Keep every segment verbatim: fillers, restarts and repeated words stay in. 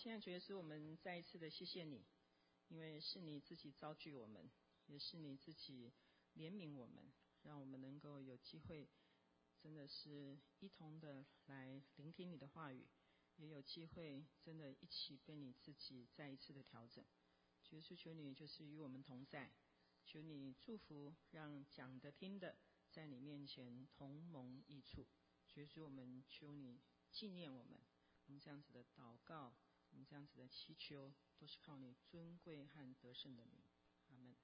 亲爱的主耶稣，我们再一次的谢谢你，因为是你自己召聚我们，也是你自己怜悯我们，让我们能够有机会真的是一同的来聆听你的话语，也有机会真的一起被你自己再一次的调整。主耶稣，求你就是与我们同在，求你祝福，让讲的听的在你面前同蒙益处。主耶稣，我们求你纪念我们，我们这样子的祷告，我们这样子的祈求，都是靠你尊贵和得胜的名。阿们。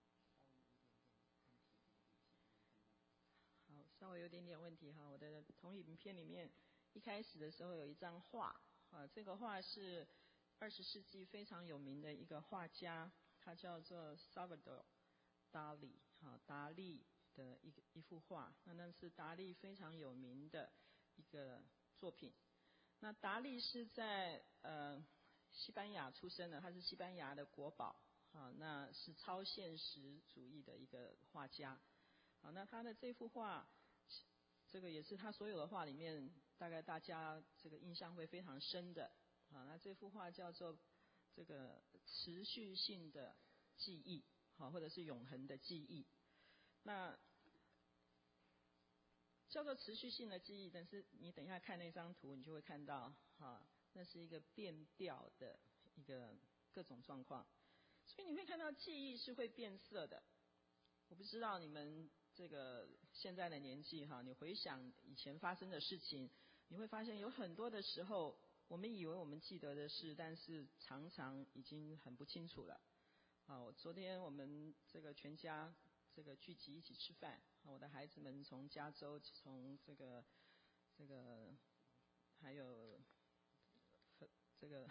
好，稍微有点点问题哈。我的投影片里面一开始的时候有一张画啊，这个画是二十世纪非常有名的一个画家，他叫做 Salvador Dali 哈，达利的一个一幅画。那那是达利非常有名的一个作品。那达利是在呃西班牙出生的，他是西班牙的国宝，好，那是超现实主义的一个画家。好，那他的这幅画，这个也是他所有的画里面，大概大家这个印象会非常深的。好，那这幅画叫做这个持续性的记忆，好，或者是永恒的记忆。那叫做持续性的记忆，但是你等一下看那张图，你就会看到，哈，那是一个变调的一个各种状况，所以你会看到记忆是会变色的。我不知道你们这个现在的年纪哈，你回想以前发生的事情，你会发现有很多的时候，我们以为我们记得的事，但是常常已经很不清楚了。啊，我昨天我们这个全家这个聚集一起吃饭，我的孩子们从加州，从这个这个还有这个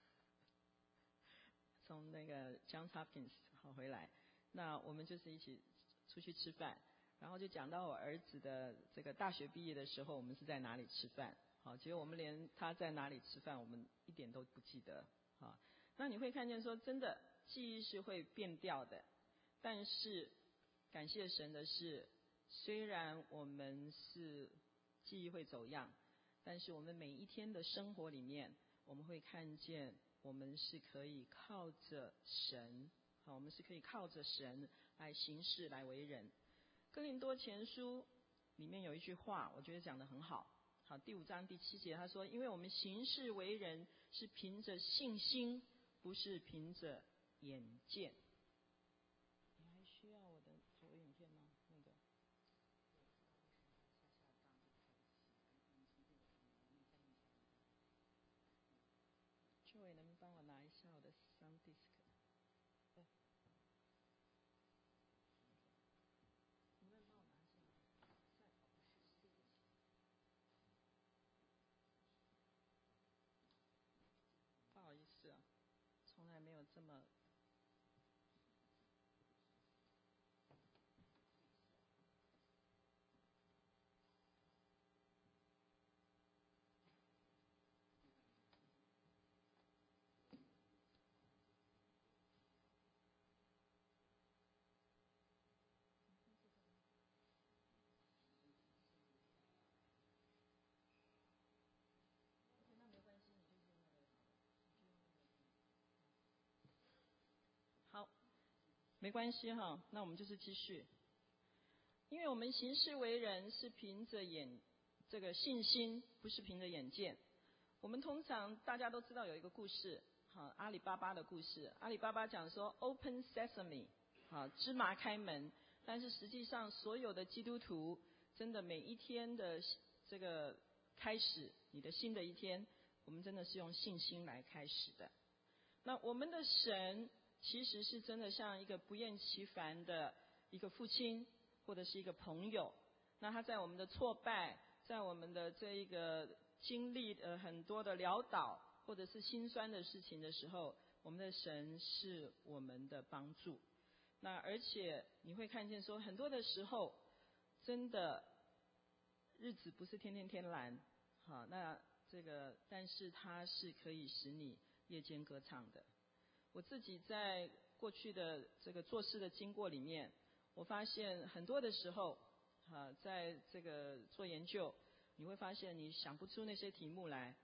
从那个 Johns Hopkins 好回来，那我们就是一起出去吃饭，然后就讲到我儿子的这个大学毕业的时候，我们是在哪里吃饭。好，结果我们连他在哪里吃饭，我们一点都不记得。好，那你会看见说，真的记忆是会变调的，但是感谢神的是，虽然我们是记忆会走样，但是我们每一天的生活里面，我们会看见我们是可以靠着神，好，我们是可以靠着神来行事来为人。哥林多前书里面有一句话，我觉得讲得很好。好，第五章第七节他说，因为我们行事为人是凭着信心，不是凭着眼见。你还需要我的投影片吗？那个秋伟，能不能帮我拿一下我的 sound disk？ 对，能不能帮我拿一下？在哦，不是，是这个。不好意思啊，从来没有这么。那没关系，你就用那个好了，你就用那个。好，没关系哈，那我们就是继续。因为我们行事为人是凭着眼这个信心，不是凭着眼见。我们通常大家都知道有一个故事，好，阿里巴巴的故事。阿里巴巴讲说 Open Sesame， 好，芝麻开门。但是实际上所有的基督徒真的每一天的这个开始，你的新的一天，我们真的是用信心来开始的。那我们的神其实是真的像一个不厌其烦的一个父亲，或者是一个朋友。那他在我们的挫败，在我们的这一个经历呃很多的潦倒或者是心酸的事情的时候，我们的神是我们的帮助。那而且你会看见说，很多的时候真的日子不是天天天蓝，好，那这个但是它是可以使你夜间歌唱的。我自己在过去的这个做事的经过里面，我发现很多的时候啊，在这个做研究，你会发现你想不出那些题目来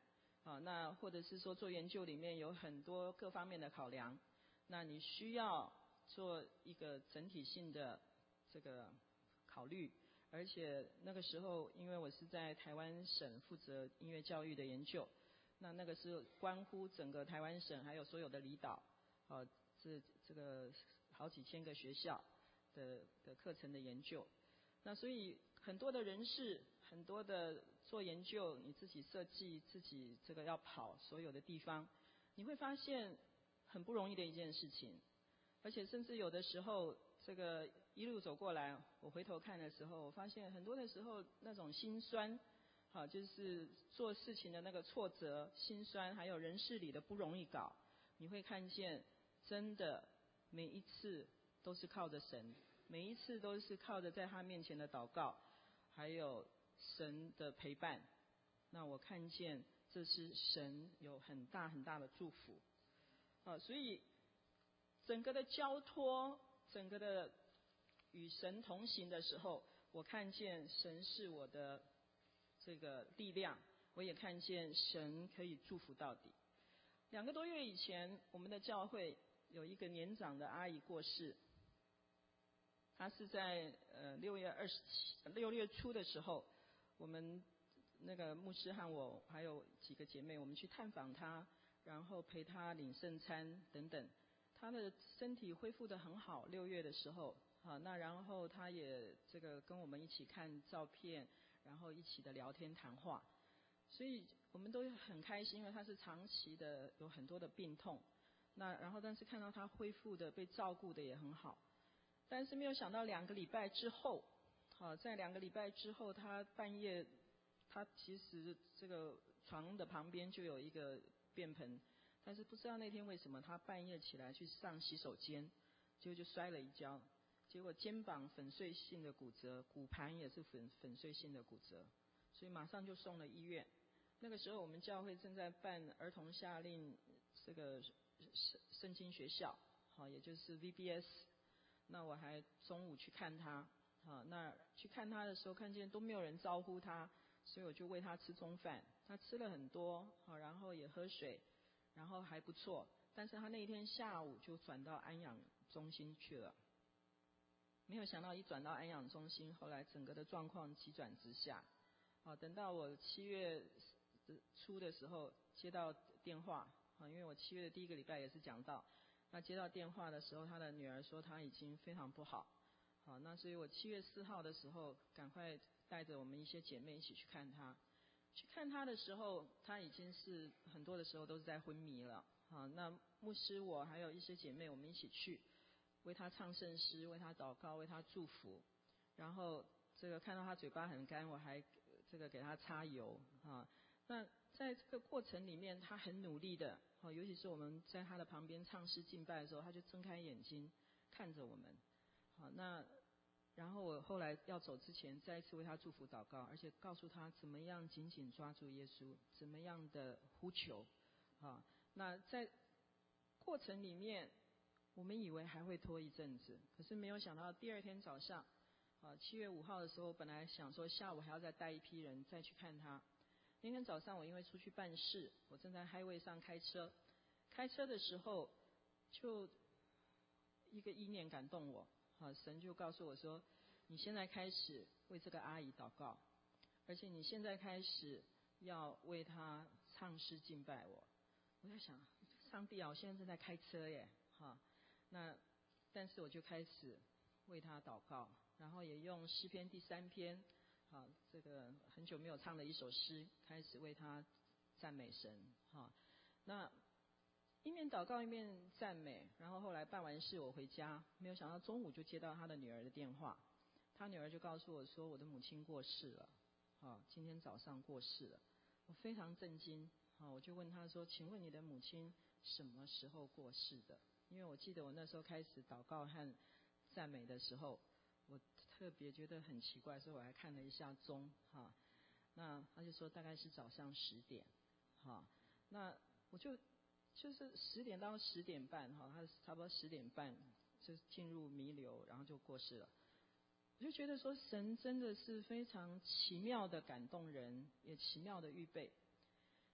啊，那或者是说做研究里面有很多各方面的考量，那你需要做一个整体性的这个考虑。而且那个时候，因为我是在台湾省负责音乐教育的研究，那那个是关乎整个台湾省还有所有的离岛，啊，这这个好几千个学校的的课程的研究。那所以很多的人士，很多的做研究，你自己设计，自己这个要跑所有的地方，你会发现很不容易的一件事情。而且甚至有的时候，这个一路走过来，我回头看的时候，我发现很多的时候那种心酸，好，就是做事情的那个挫折、心酸，还有人事里的不容易搞，你会看见真的每一次都是靠着神，每一次都是靠着在他面前的祷告，还有神的陪伴。那我看见这是神有很大很大的祝福，好，所以整个的交托，整个的与神同行的时候，我看见神是我的这个力量，我也看见神可以祝福到底。两个多月以前，我们的教会有一个年长的阿姨过世，她是在呃六月二十七六月初的时候，我们那个牧师和我还有几个姐妹，我们去探访她，然后陪她领圣餐等等。她的身体恢复得很好，六月的时候，好，那然后她也这个跟我们一起看照片，然后一起的聊天谈话，所以我们都很开心，因为她是长期的有很多的病痛，那然后但是看到她恢复的被照顾的也很好，但是没有想到两个礼拜之后，好，在两个礼拜之后，她半夜，她其实这个床的旁边就有一个便盆。但是不知道那天为什么他半夜起来去上洗手间，结果就摔了一跤，结果肩膀粉碎性的骨折，骨盘也是粉粉碎性的骨折，所以马上就送了医院。那个时候我们教会正在办儿童夏令这个圣圣经学校，好，也就是 V B S。那我还中午去看他，好，那去看他的时候看见都没有人招呼他，所以我就喂他吃中饭，他吃了很多，好，然后也喝水。然后还不错，但是他那一天下午就转到安养中心去了。没有想到一转到安养中心，后来整个的状况急转直下。啊，等到我七月初的时候接到电话，啊，因为我七月的第一个礼拜也是讲到，那接到电话的时候，他的女儿说他已经非常不好。好，那所以我七月四号的时候，赶快带着我们一些姐妹一起去看他。去看他的时候，他已经是很多的时候都是在昏迷了。好，那牧师我还有一些姐妹，我们一起去为他唱圣诗，为他祷告，为他祝福。然后这个看到他嘴巴很干，我还这个给他擦油啊。那在这个过程里面，他很努力的，好，尤其是我们在他的旁边唱诗敬拜的时候，他就睁开眼睛看着我们。好，那。然后我后来要走之前，再一次为他祝福祷告，而且告诉他怎么样紧紧抓住耶稣，怎么样的呼求，啊，那在过程里面，我们以为还会拖一阵子，可是没有想到第二天早上，啊，七月五号的时候，本来想说下午还要再带一批人再去看他。那天早上我因为出去办事，我正在 highway 上开车，开车的时候就一个意念感动我。好，神就告诉我说，你现在开始为这个阿姨祷告，而且你现在开始要为她唱诗敬拜我。我在想，上帝啊，我现在正在开车耶，哈，那但是我就开始为她祷告，然后也用诗篇第三篇，好，这个很久没有唱的一首诗，开始为她赞美神，哈，那。一面祷告一面赞美，然后后来办完事我回家，没有想到中午就接到他的女儿的电话，他女儿就告诉我说我的母亲过世了，啊，今天早上过世了，我非常震惊，啊，我就问他说，请问你的母亲什么时候过世的？因为我记得我那时候开始祷告和赞美的时候，我特别觉得很奇怪，所以我还看了一下钟，哈，那他就说大概是早上十点，哈，那我就。就是十点到十点半，哈，他差不多十点半就进入弥留，然后就过世了。我就觉得说，神真的是非常奇妙的感动人，也奇妙的预备。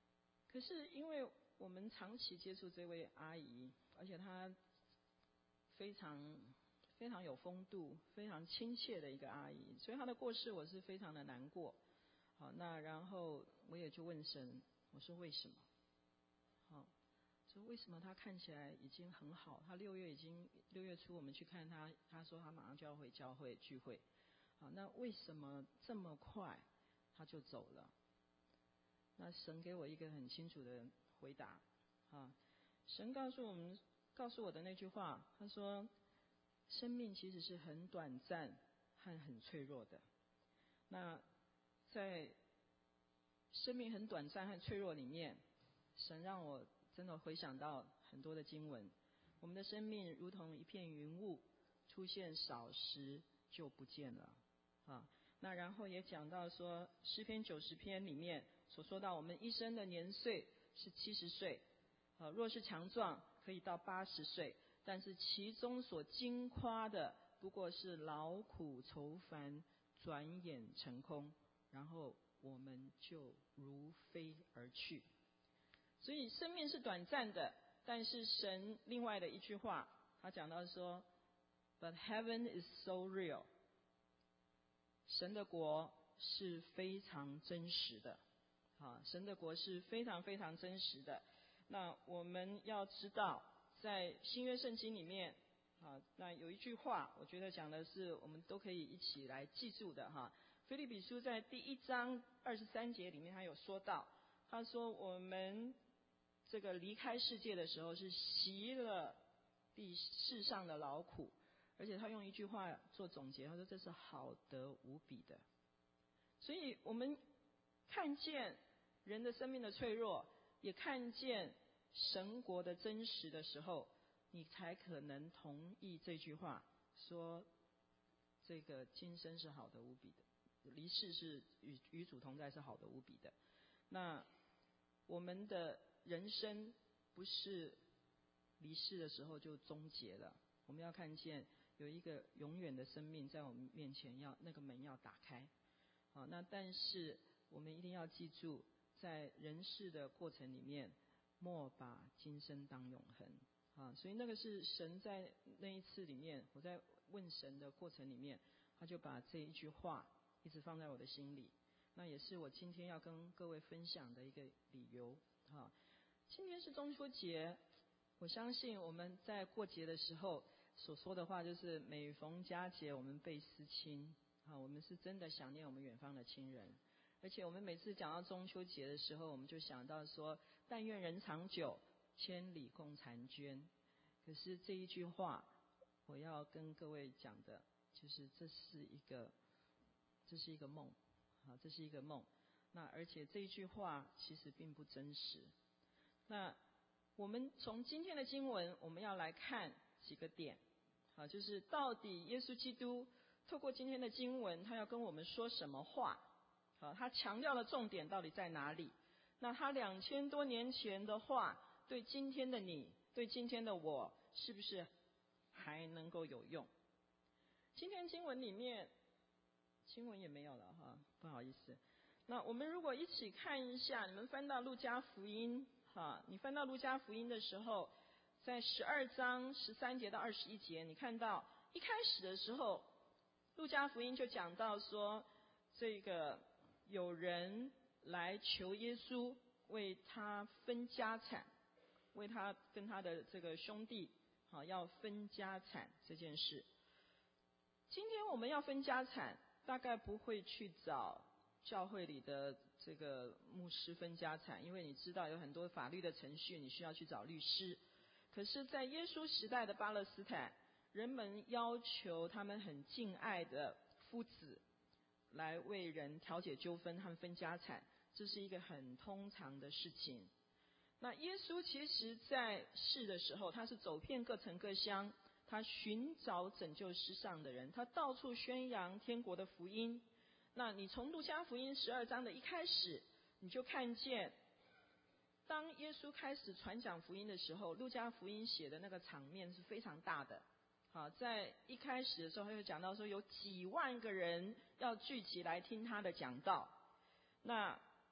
可是因为我们长期接触这位阿姨，而且她非常非常有风度，非常亲切的一个阿姨，所以她的过世我是非常的难过。好，那然后我也就问神，我说为什么？好，说为什么她看起来已经很好？她六月已经六月初我们去看她，她说她马上就要回教会聚会。好，那为什么这么快她就走了？那神给我一个很清楚的回答，啊，神告诉我们，告诉我的那句话，他说，生命其实是很短暂和很脆弱的。那在生命很短暂和脆弱里面，神让我真的回想到很多的经文，我们的生命如同一片云雾，出现少时就不见了，啊。那然后也讲到说，诗篇九十篇里面所说到，我们一生的年岁是七十岁，呃，若是强壮，可以到八十岁，但是其中所经夸的，不过是劳苦愁烦，转眼成空，然后我们就如飞而去。所以生命是短暂的，但是神另外的一句话，他讲到说 ，But heaven is so real。神的国是非常真实的，好，神的国是非常非常真实的。那我们要知道，在新约圣经里面，啊，那有一句话，我觉得讲的是我们都可以一起来记住的哈。腓立比书在第一章二十三节里面，他有说到，他说我们这个离开世界的时候是习了地世上的劳苦。而且他用一句话做总结，他说这是好得无比的。所以我们看见人的生命的脆弱，也看见神国的真实的时候，你才可能同意这句话，说这个今生是好得无比的，离世是与与主同在是好得无比的。那我们的人生不是离世的时候就终结了，我们要看见有一个永远的生命在我们面前，要那个门要打开。好，那但是我们一定要记住，在人世的过程里面，莫把今生当永恒。啊，所以那个是神在那一次里面，我在问神的过程里面，他就把这一句话一直放在我的心里。那也是我今天要跟各位分享的一个理由。哈，今天是中秋节，我相信我们在过节的时候所说的话就是每逢佳节我们倍思亲。啊，我们是真的想念我们远方的亲人。而且我们每次讲到中秋节的时候，我们就想到说，但愿人长久，千里共婵娟。可是这一句话，我要跟各位讲的，就是这是一个，这是一个梦，啊，这是一个梦。那而且这一句话其实并不真实。那我们从今天的经文，我们要来看几个点，好，就是到底耶稣基督透过今天的经文，他要跟我们说什么话？好，他强调的重点到底在哪里？那他两千多年前的话，对今天的你，对今天的我，是不是还能够有用？今天经文里面，经文也没有了哈，不好意思。那我们如果一起看一下，你们翻到路加福音，哈，你翻到路加福音的时候，在十二章十三节到二十一节，你看到一开始的时候，路加福音就讲到说，这个有人来求耶稣为他分家产，为他跟他的这个兄弟，好，要分家产这件事。今天我们要分家产，大概不会去找教会里的这个牧师分家产，因为你知道有很多法律的程序，你需要去找律师。可是在耶稣时代的巴勒斯坦，人们要求他们很敬爱的夫子来为人调解纠纷和分家产，这是一个很通常的事情。那耶稣其实在世的时候，他是走遍各城各乡，他寻找拯救世上的人，他到处宣扬天国的福音。那你从路加福音十二章的一开始，你就看见当耶稣开始传讲福音的时候，路加福音写的那个场面是非常大的。好，在一开始的时候他就讲到说，有几万个人要聚集来听他的讲道。那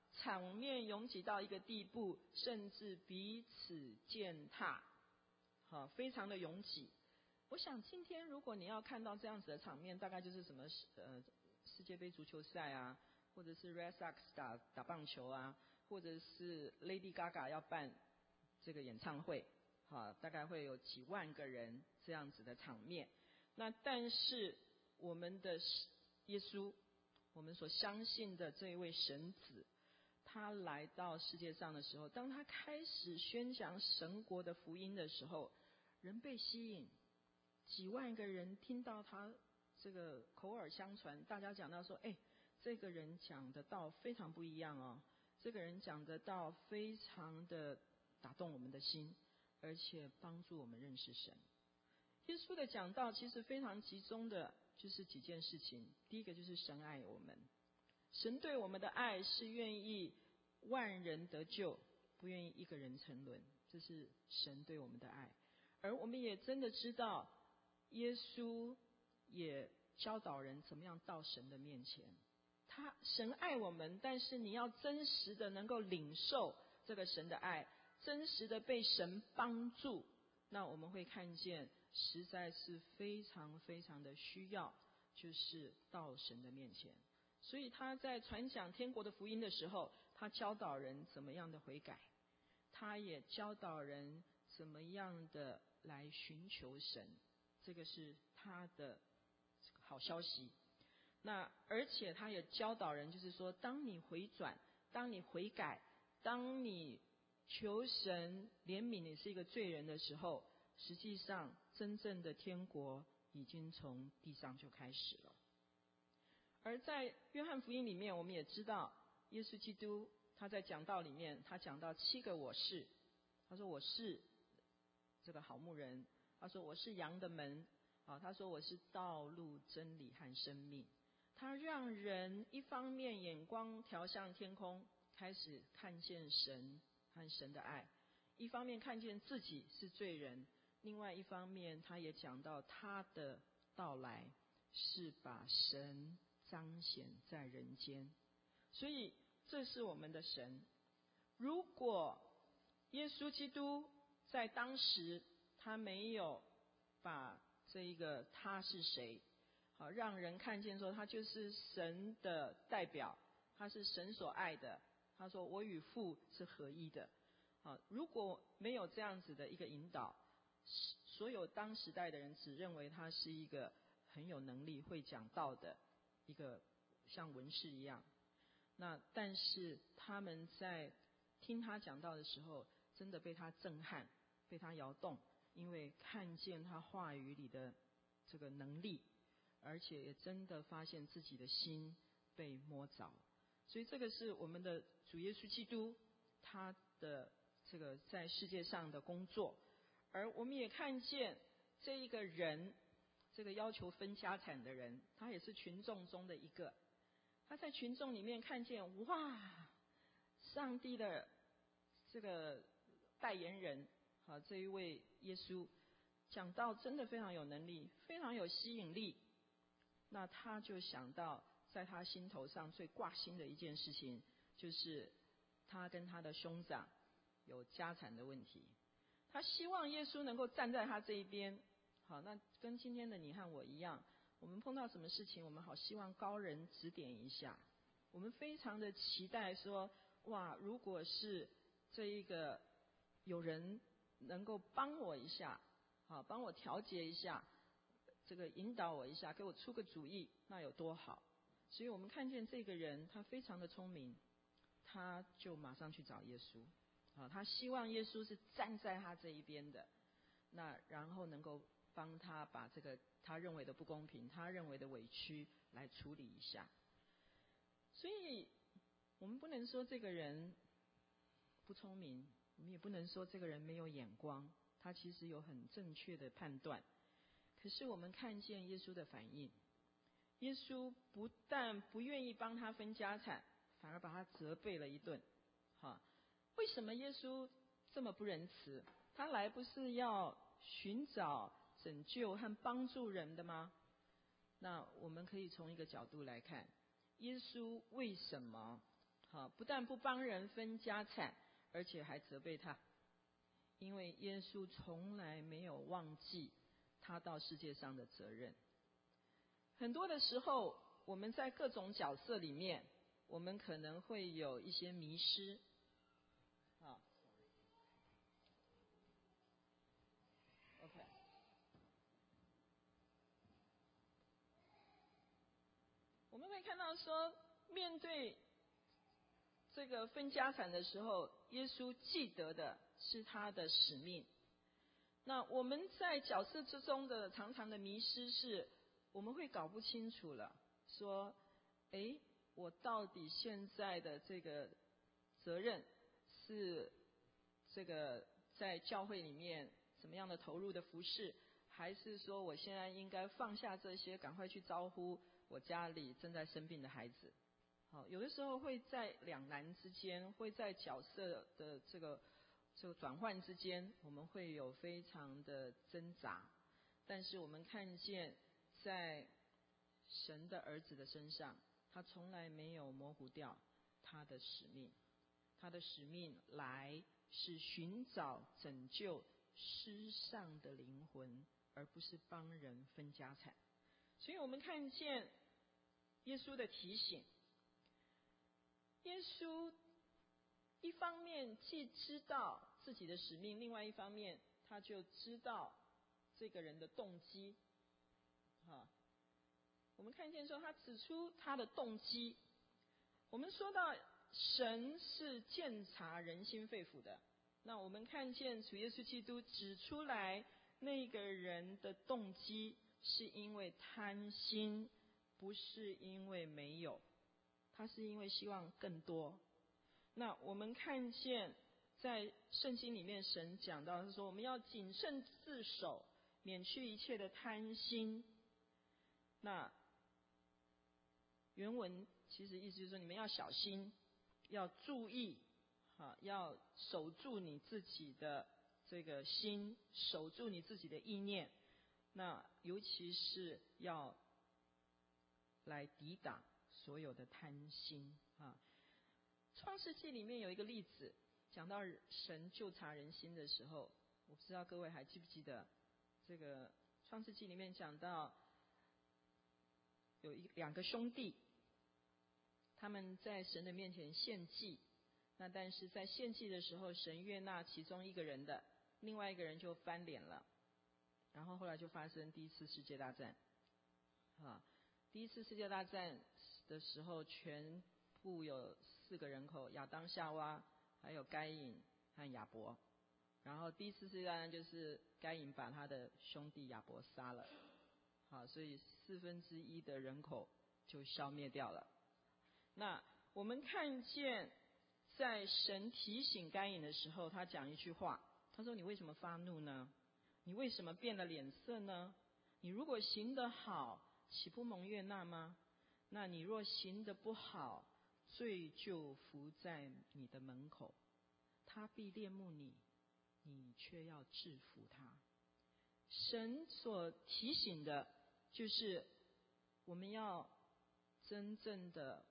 场面拥挤到一个地步，甚至彼此践踏，好，非常的拥挤。我想今天如果你要看到这样子的场面，大概就是什么呃世界杯足球赛啊，或者是 Red Sox 打打棒球啊，或者是 Lady Gaga 要办这个演唱会，好，大概会有几万个人这样子的场面。那但是我们的耶稣，我们所相信的这一位神子，他来到世界上的时候，当他开始宣讲神国的福音的时候，人被吸引，几万个人听到他这个口耳相传，大家讲到说，哎，这个人讲的道非常不一样哦，这个人讲的道非常的打动我们的心，而且帮助我们认识神。耶稣的讲道其实非常集中的就是几件事情，第一个就是神爱我们，神对我们的爱是愿意万人得救，不愿意一个人沉沦，这是神对我们的爱。而我们也真的知道，耶稣也教导人怎么样到神的面前。他神爱我们，但是你要真实的能够领受这个神的爱，真实的被神帮助，那我们会看见实在是非常非常的需要，就是到神的面前。所以他在传讲天国的福音的时候，他教导人怎么样的悔改，他也教导人怎么样的来寻求神，这个是他的好消息。那而且他也教导人，就是说当你回转，当你悔改，当你求神怜悯你是一个罪人的时候，实际上真正的天国已经从地上就开始了。而在约翰福音里面，我们也知道耶稣基督他在讲道里面，他讲到七个我是。他说我是这个好牧人，他说我是羊的门，啊，他说我是道路真理和生命。他让人一方面眼光调向天空，开始看见神和神的爱，一方面看见自己是罪人，另外一方面他也讲到他的到来是把神彰显在人间。所以这是我们的神。如果耶稣基督在当时他没有把这一个他是谁，好让人看见说他就是神的代表，他是神所爱的，他说我与父是合一的。好，如果没有这样子的一个引导，所有当时代的人只认为他是一个很有能力会讲道的一个像文士一样。那但是他们在听他讲道的时候，真的被他震撼，被他摇动，因为看见他话语里的这个能力，而且也真的发现自己的心被摸着。所以这个是我们的主耶稣基督他的这个在世界上的工作。而我们也看见这一个人，这个要求分家产的人，他也是群众中的一个。他在群众里面看见，哇，上帝的这个代言人，好，这一位耶稣讲道真的非常有能力，非常有吸引力。那他就想到在他心头上最挂心的一件事情，就是他跟他的兄长有家产的问题。他希望耶稣能够站在他这一边。好，那跟今天的你和我一样，我们碰到什么事情，我们好希望高人指点一下。我们非常的期待说，哇，如果是这一个有人能够帮我一下，好，帮我调节一下，这个引导我一下，给我出个主意，那有多好。所以我们看见这个人他非常的聪明，他就马上去找耶稣，好，他希望耶稣是站在他这一边的，那然后能够帮他把这个他认为的不公平，他认为的委屈来处理一下。所以我们不能说这个人不聪明，我们也不能说这个人没有眼光，他其实有很正确的判断。可是我们看见耶稣的反应，耶稣不但不愿意帮他分家产，反而把他责备了一顿。哈，为什么耶稣这么不仁慈？他来不是要寻找拯救和帮助人的吗？那我们可以从一个角度来看，耶稣为什么好，不但不帮人分家产，而且还责备他，因为耶稣从来没有忘记他到世界上的责任。很多的时候，我们在各种角色里面，我们可能会有一些迷失。好 ，OK。我们会看到说，面对这个分家产的时候，耶稣记得的是他的使命。那我们在角色之中的常常的迷失是，我们会搞不清楚了，说，诶，我到底现在的这个责任是这个在教会里面怎么样的投入的服事，还是说我现在应该放下这些，赶快去招呼我家里正在生病的孩子？好，有的时候会在两难之间，会在角色的这个这个转换之间，我们会有非常的挣扎。但是我们看见在神的儿子的身上，他从来没有模糊掉他的使命。他的使命来是寻找拯救失丧的灵魂，而不是帮人分家产。所以我们看见耶稣的提醒，耶稣一方面既知道自己的使命，另外一方面他就知道这个人的动机。哈，我们看见说他指出他的动机。我们说到神是鉴察人心肺腑的，那我们看见主耶稣基督指出来那个人的动机是因为贪心，不是因为没有，他是因为希望更多。那我们看见在圣经里面神讲到是说，我们要谨慎自守，免去一切的贪心。那原文其实意思就是说，你们要小心，要注意，哈，要守住你自己的这个心，守住你自己的意念。那尤其是要来抵挡所有的贪心啊。创世纪里面有一个例子，讲到神究察人心的时候，我不知道各位还记不记得，这个创世纪里面讲到有一两个兄弟，他们在神的面前献祭，那但是在献祭的时候，神悦纳其中一个人的，另外一个人就翻脸了，然后后来就发生第一次世界大战啊。第一次世界大战的时候，全部有四个人口，亚当、夏娃，还有该隐和亚伯。然后第一次世界大战就是该隐把他的兄弟亚伯杀了，好，所以四分之一的人口就消灭掉了。那我们看见在神提醒该隐的时候，他讲一句话，他说：你为什么发怒呢？你为什么变了脸色呢？你如果行得好，岂不蒙悦纳吗？那你若行得不好，罪就伏在你的门口，他必恋慕你，你却要制服他。神所提醒的就是我们要真正的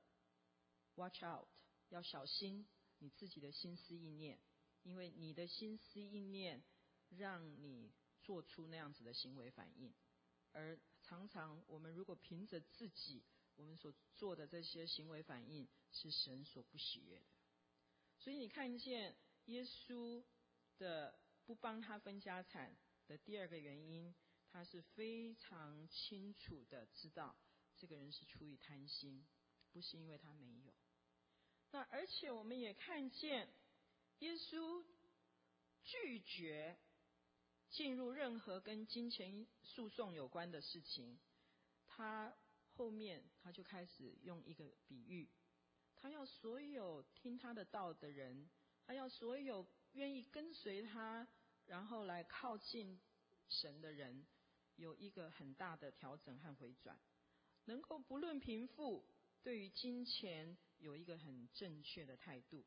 watch out， 要小心你自己的心思意念，因为你的心思意念让你做出那样子的行为反应。而常常我们如果凭着自己我们所做的这些行为反应是神所不喜悦的。所以你看见耶稣的不帮他分家产的第二个原因，他是非常清楚的知道这个人是出于贪心，不是因为他没有。那而且我们也看见耶稣拒绝进入任何跟金钱诉讼有关的事情，他后面他就开始用一个比喻，他要所有听他的道的人，他要所有愿意跟随他然后来靠近神的人有一个很大的调整和回转，能够不论贫富，对于金钱有一个很正确的态度。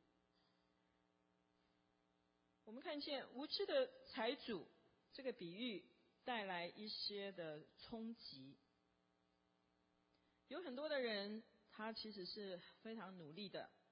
我们看见无知的财主这个比喻带来一些的冲击。有很多的人他其实是非常努力的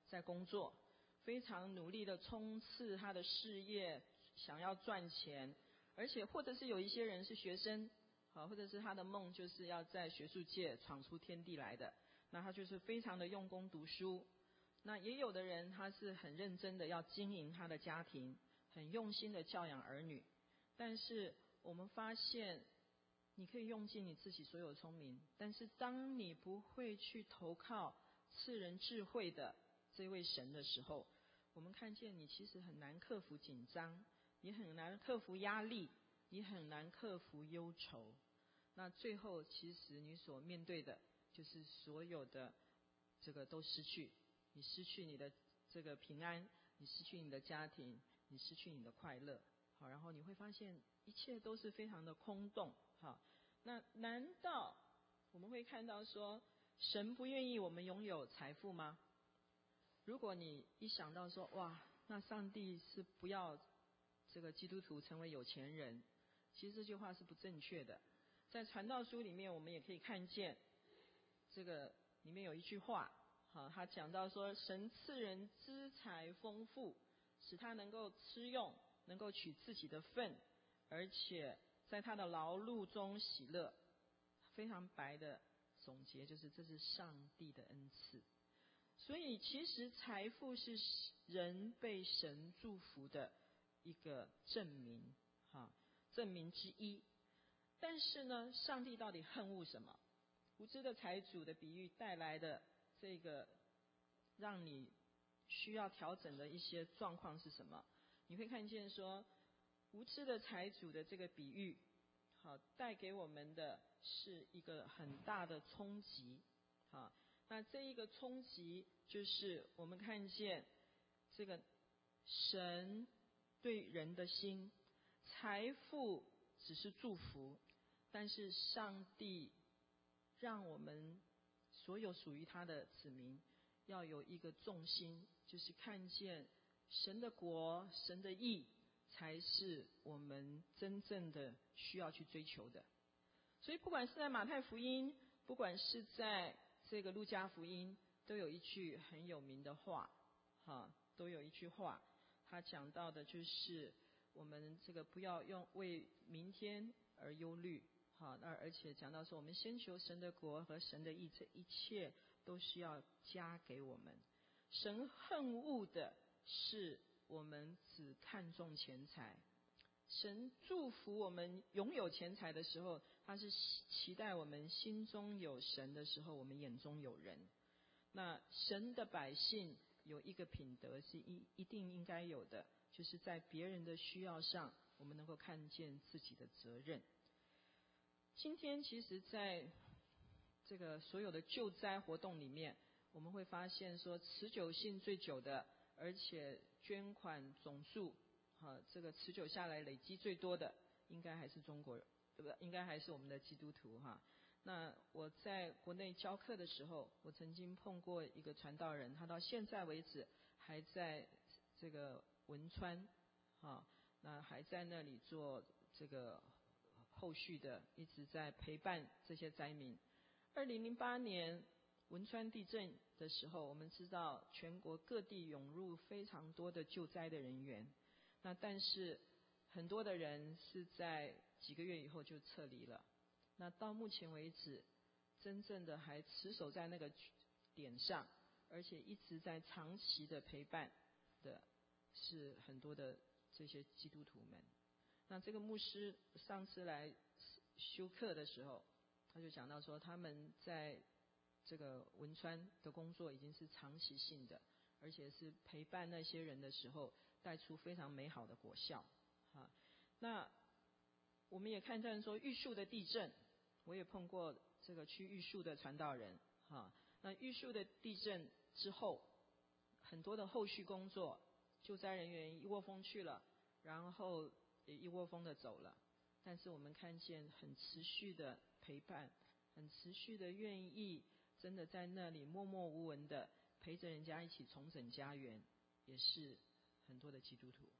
在工作，非常努力的冲刺他的事业，想要赚钱，而且或者是有一些人是学生，好，或者是他的梦就是要在学术界闯出天地来的，那他就是非常的用功读书。那也有的人他是很认真的要经营他的家庭，很用心的教养儿女，但是我们发现你可以用尽你自己所有聪明，但是当你不会去投靠赐人智慧的这位神的时候，我们看见你其实很难克服紧张，你很难克服压力，你很难克服忧愁。那最后其实你所面对的就是所有的这个都失去，你失去你的这个平安，你失去你的家庭，你失去你的快乐，好，然后你会发现一切都是非常的空洞。好，那难道我们会看到说神不愿意我们拥有财富吗？如果你一想到说哇，那上帝是不要这个基督徒成为有钱人，其实这句话是不正确的。在传道书里面我们也可以看见这个里面有一句话，好，他讲到说神赐人资财丰富，使他能够吃用，能够取自己的份，而且在他的劳碌中喜乐。非常白的总结就是这是上帝的恩赐。所以其实财富是人被神祝福的一个证明，哈，证明之一。但是呢，上帝到底恨恶什么？无知的财主的比喻带来的这个让你需要调整的一些状况是什么？你会看见说，无知的财主的这个比喻，好，带给我们的是一个很大的冲击，好。那这一个冲击就是我们看见这个神对人的心，财富只是祝福，但是上帝让我们所有属于他的子民要有一个重心，就是看见神的国、神的义才是我们真正的需要去追求的。所以不管是在马太福音，不管是在这个路加福音，都有一句很有名的话，哈，都有一句话，他讲到的就是我们这个不要用为明天而忧虑，哈，那而且讲到说我们先求神的国和神的义，这一切都是要加给我们。神恨恶的是我们只看重钱财。神祝福我们拥有钱财的时候，他是期待我们心中有神的时候，我们眼中有人。那神的百姓有一个品德是一一定应该有的，就是在别人的需要上，我们能够看见自己的责任。今天其实在这个所有的救灾活动里面，我们会发现说持久性最久的，而且捐款总数好，这个持久下来累积最多的，应该还是中国人，对不对？应该还是我们的基督徒哈。那我在国内教课的时候，我曾经碰过一个传道人，他到现在为止还在这个汶川，哈，那还在那里做这个后续的，一直在陪伴这些灾民。二零零八年汶川地震的时候，我们知道全国各地涌入非常多的救灾的人员。那但是很多的人是在几个月以后就撤离了。那到目前为止，真正的还持守在那个点上，而且一直在长期的陪伴的，是很多的这些基督徒们。那这个牧师上次来修课的时候，他就讲到说，他们在这个汶川的工作已经是长期性的，而且是陪伴那些人的时候带出非常美好的果效。哈，那我们也看见说玉树的地震，我也碰过这个去玉树的传道人。哈，那玉树的地震之后，很多的后续工作，救灾人员一窝蜂去了，然后也一窝蜂的走了。但是我们看见很持续的陪伴，很持续的愿意真的在那里默默无闻的陪着人家一起重整家园，也是很多的基督徒。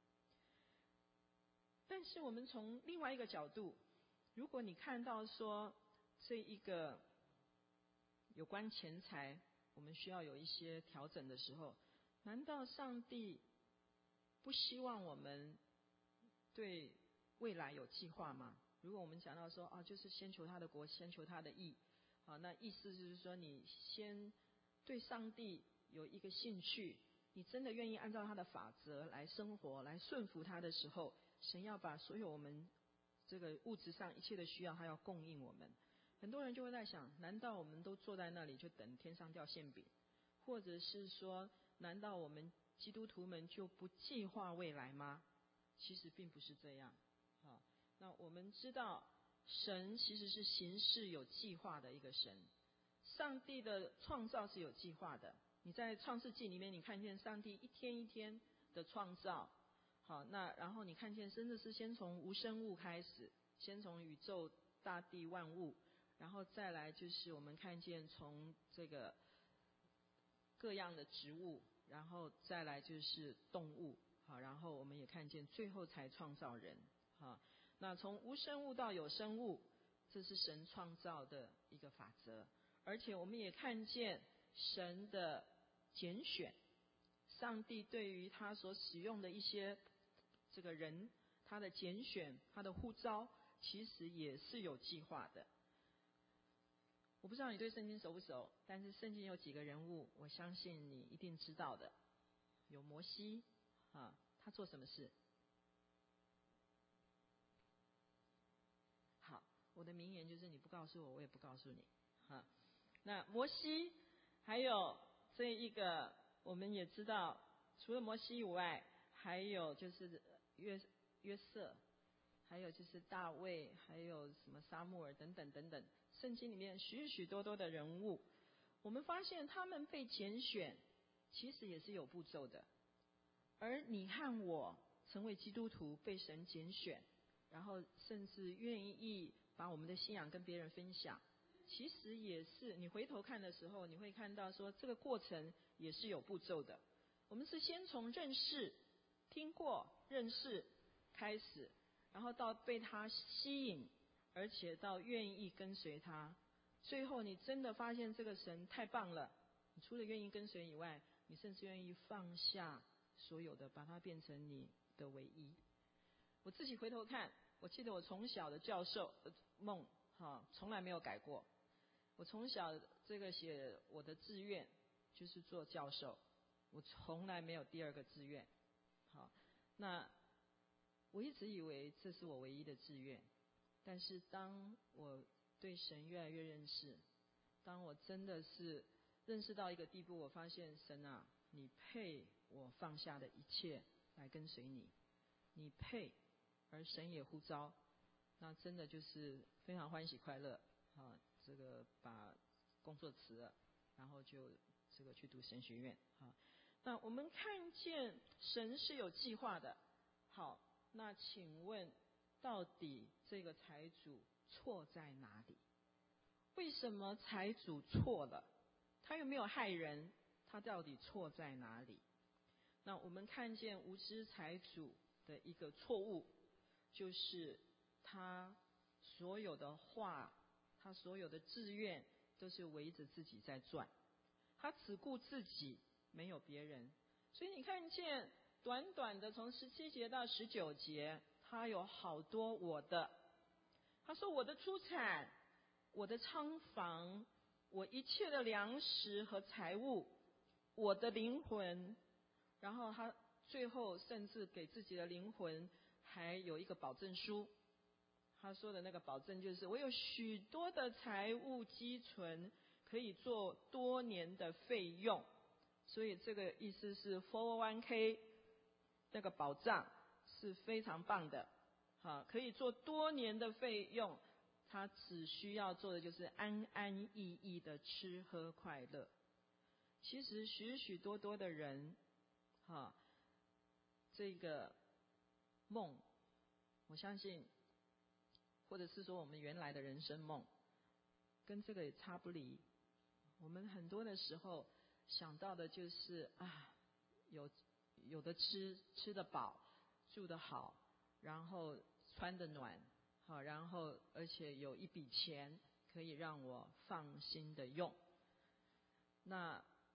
但是我们从另外一个角度，如果你看到说这一个有关钱财我们需要有一些调整的时候， 难道上帝不希望我们对未来有计划吗？如果我们讲到说啊，就是先求他的国，先求他的义，好，那意思就是说，你先对上帝有一个兴趣，你真的愿意按照他的法则来生活，来顺服他的时候，神要把所有我们这个物质上一切的需要，他要供应我们。很多人就会在想，难道我们都坐在那里就等天上掉馅饼？或者是说，难道我们基督徒们就不计划未来吗？其实并不是这样。好，那我们知道，神其实是行事有计划的一个神。上帝的创造是有计划的。你在创世纪里面，你看见上帝一天一天的创造。好，那然后你看见真的是先从无生物开始，先从宇宙大地万物，然后再来就是我们看见从这个各样的植物，然后再来就是动物，好，然后我们也看见最后才创造人，好，那从无生物到有生物，这是神创造的一个法则。而且我们也看见神的拣选，上帝对于他所使用的一些这个人，他的拣选，他的呼召，其实也是有计划的。我不知道你对圣经熟不熟，但是圣经有几个人物，我相信你一定知道的。有摩西啊，他做什么事？好，我的名言就是你不告诉我，我也不告诉你。哈，那摩西还有这一个，我们也知道，除了摩西以外，还有就是约约瑟，还有就是大卫，还有什么撒母耳等等等等，圣经里面许许多多的人物，我们发现他们被拣选，其实也是有步骤的。而你和我成为基督徒，被神拣选，然后甚至愿意把我们的信仰跟别人分享，其实也是你回头看的时候，你会看到说这个过程也是有步骤的。我们是先从认识、听过、认识开始，然后到被他吸引，而且到愿意跟随他，最后你真的发现这个神太棒了，你除了愿意跟随以外，你甚至愿意放下所有的，把它变成你的唯一。我自己回头看，我记得我从小的教授的梦哈，从来没有改过。我从小这个写我的志愿就是做教授，我从来没有第二个志愿。好，那我一直以为这是我唯一的志愿，但是当我对神越来越认识，当我真的是认识到一个地步，我发现神啊，你配我放下的一切来跟随你，你配，而神也呼召，那真的就是非常欢喜快乐啊！这个把工作辞了，然后就这个去读神学院啊。那我们看见神是有计划的。好，那请问到底这个财主错在哪里？为什么财主错了？他有没有害人？他到底错在哪里？那我们看见无知财主的一个错误，就是他所有的话，他所有的志愿都是围着自己在转，他只顾自己，没有别人。所以你看见短短的从十七节到十九节，他有好多我的。他说我的出产，我的仓房，我一切的粮食和财物，我的灵魂。然后他最后甚至给自己的灵魂还有一个保证书。他说的那个保证就是，我有许多的财物积存，可以做多年的费用。所以这个意思是 四零一 K 那个保障是非常棒的，好，可以做多年的费用。他只需要做的就是安安逸逸的吃喝快乐。其实许许多多的人，哈，这个梦，我相信，或者是说我们原来的人生梦，跟这个也差不离。我们很多的时候想到的就是啊，有有的吃，吃得饱，住得好，然后穿得暖，好，然后而且有一笔钱可以让我放心的用。那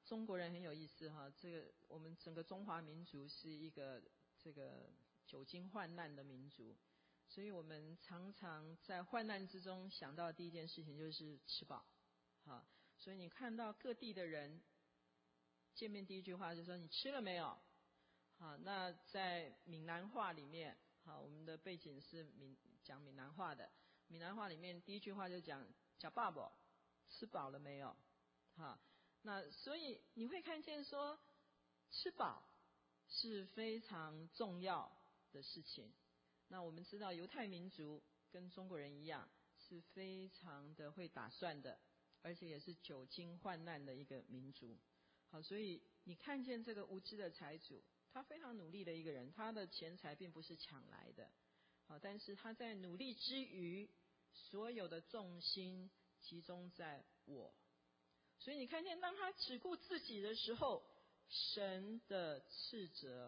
中国人很有意思哈，这个我们整个中华民族是一个这个久经患难的民族，所以我们常常在患难之中想到的第一件事情就是吃饱，哈，所以你看到各地的人见面第一句话就说你吃了没有？好，那在闽南话里面，好，我们的背景是闽讲闽南话的，闽南话里面第一句话就讲吃饱不？吃饱了没有？哈，那所以你会看见说，吃饱是非常重要的事情。那我们知道犹太民族跟中国人一样，是非常的会打算的，而且也是久经患难的一个民族。好，所以你看见这个无知的财主，他非常努力的一个人，他的钱财并不是抢来的，好，但是他在努力之余，所有的重心集中在我。所以你看见当他只顾自己的时候，神的斥责，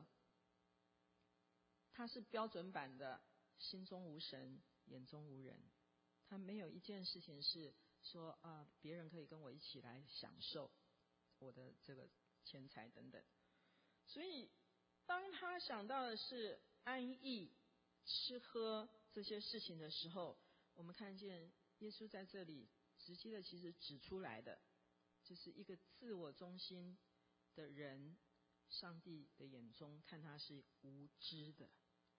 他是标准版的心中无神，眼中无人。他没有一件事情是说啊，别人可以跟我一起来享受我的这个钱财等等。所以当他想到的是安逸、吃喝这些事情的时候，我们看见耶稣在这里直接的其实指出来的，就是一个自我中心的人，上帝的眼中看他是无知的。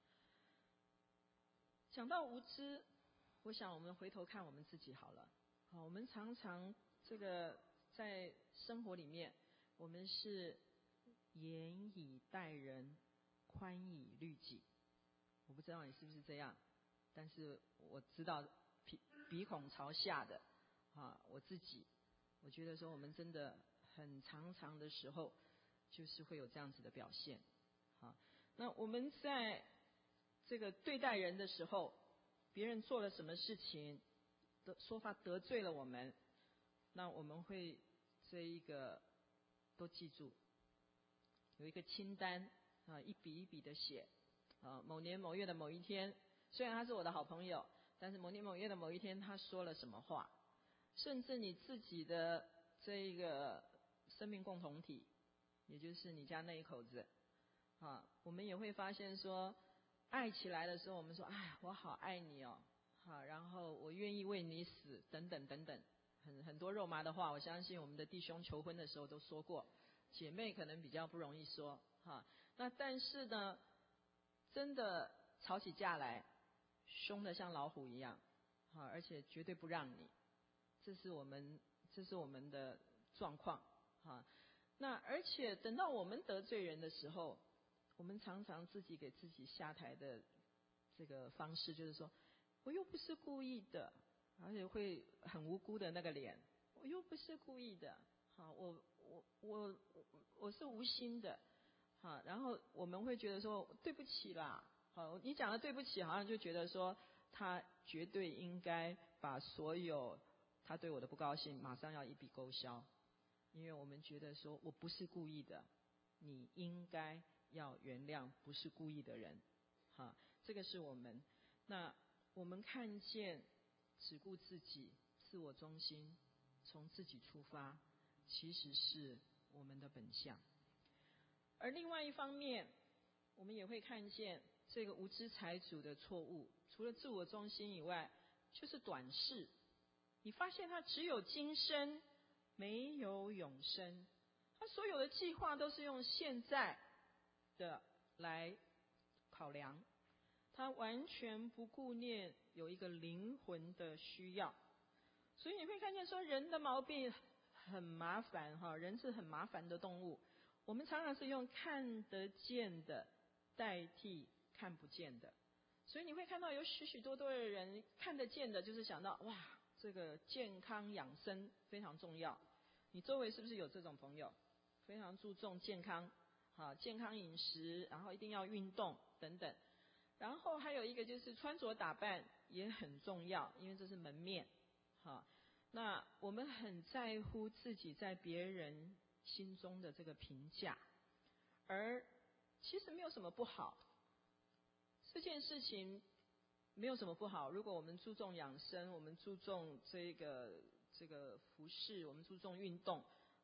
讲到无知，我想我们回头看我们自己好了。好，我们常常这个在生活里面，我们是严以待人，宽以律己。我不知道你是不是这样，但是我知道鼻鼻孔朝下的啊，我自己，我觉得说我们真的很常常的时候，就是会有这样子的表现。好，那我们在这个对待人的时候，别人做了什么事情，的说法得罪了我们，那我们会这一个都记住，有一个清单啊，一笔一笔的写啊，某年某月的某一天，虽然他是我的好朋友，但是某年某月的某一天他说了什么话，甚至你自己的这一个生命共同体，也就是你家那一口子啊，我们也会发现说，爱起来的时候，我们说，哎，我好爱你哦，好，然后我愿意为你死，等等等等，很很多肉麻的话，我相信我们的弟兄求婚的时候都说过，姐妹可能比较不容易说，哈，那但是呢，真的吵起架来，凶得像老虎一样，好，而且绝对不让你，这是我们这是我们的状况，哈，那而且等到我们得罪人的时候，我们常常自己给自己下台的这个方式就是说，我又不是故意的，而且会很无辜的那个脸，我又不是故意的，好，我我我我是无心的，好，然后我们会觉得说对不起啦，好，你讲的对不起，好像就觉得说他绝对应该把所有他对我的不高兴马上要一笔勾销，因为我们觉得说我不是故意的，你应该要原谅不是故意的人，哈，这个是我们。那我们看见只顾自己、自我中心，从自己出发，其实是我们的本相。而另外一方面，我们也会看见这个无知财主的错误，除了自我中心以外，就是短视。你发现他只有今生，没有永生。他所有的计划都是用现在的来考量，他完全不顾念有一个灵魂的需要。所以你会看见说，人的毛病很麻烦哈，人是很麻烦的动物。我们常常是用看得见的代替看不见的，所以你会看到有许许多多的人看得见的，就是想到哇，这个健康养生非常重要。你周围是不是有这种朋友？非常注重健康，好，健康饮食，然后一定要运动等等。然后还有一个就是穿着打扮也很重要，因为这是门面，好。那我们很在乎自己在别人心中的这个评价，而其实没有什么不好，这件事情没有什么不好。如果我们注重养生，我们注重这个这个服饰，我们注重运动，